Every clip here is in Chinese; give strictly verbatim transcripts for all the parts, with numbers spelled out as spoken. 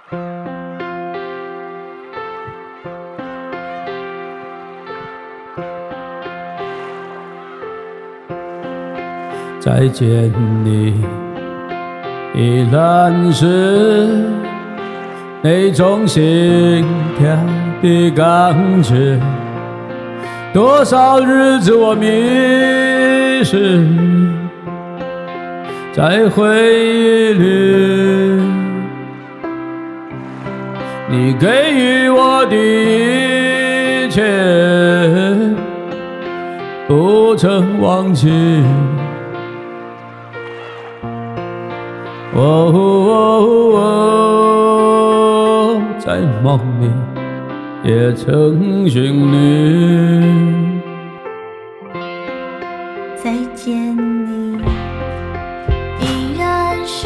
再见你，依然是那种心跳的感觉。多少日子我迷失在回忆里，你给予我的一切不曾忘记。哦哦哦，在梦里也曾寻你。 再见你，依然是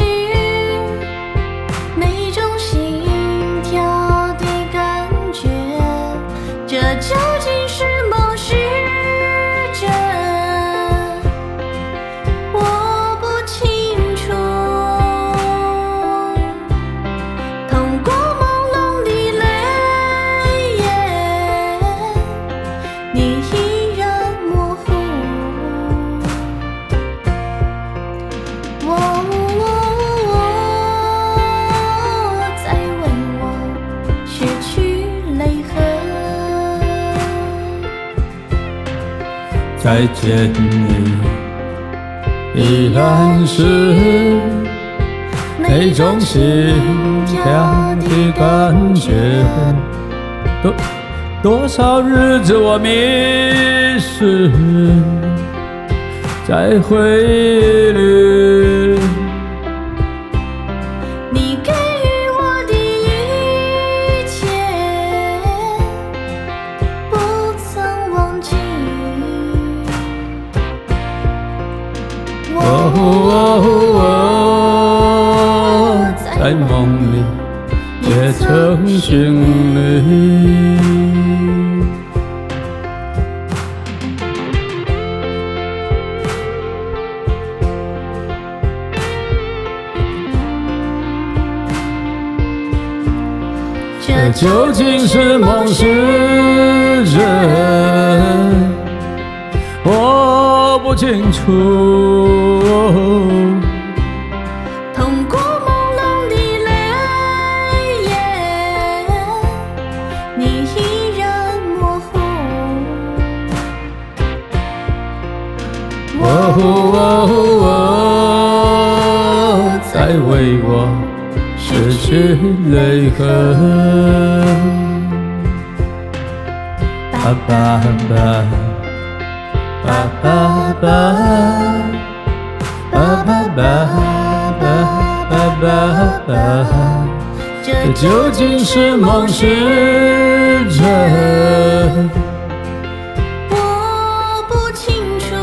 那种心跳的感觉，这究竟是梦是真，我不清楚。通过朦胧的泪眼，你依然模糊。我在为我失去泪痕。 再见你，依然是那种心跳的感觉。多多少日子我迷失在回忆里， 你给予我的一切不曾忘记。 哦哦哦，在梦里也曾寻你。这究竟是梦是真，我不清楚。 通过朦胧的泪眼，你依然模糊。 哦哦哦，在为我失去泪痕。爸爸爸爸爸爸爸爸爸爸爸爸，这究竟是梦是真？ 我不清楚。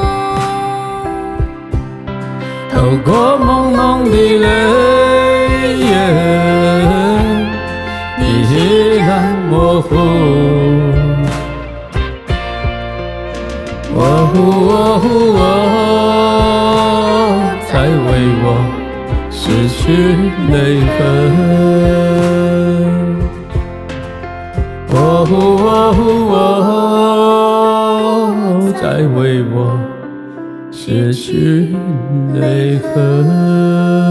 透过朦胧的泪眼，你依然模糊。哦哦哦，在为我失去泪痕。哦哦哦，在为我失去泪痕。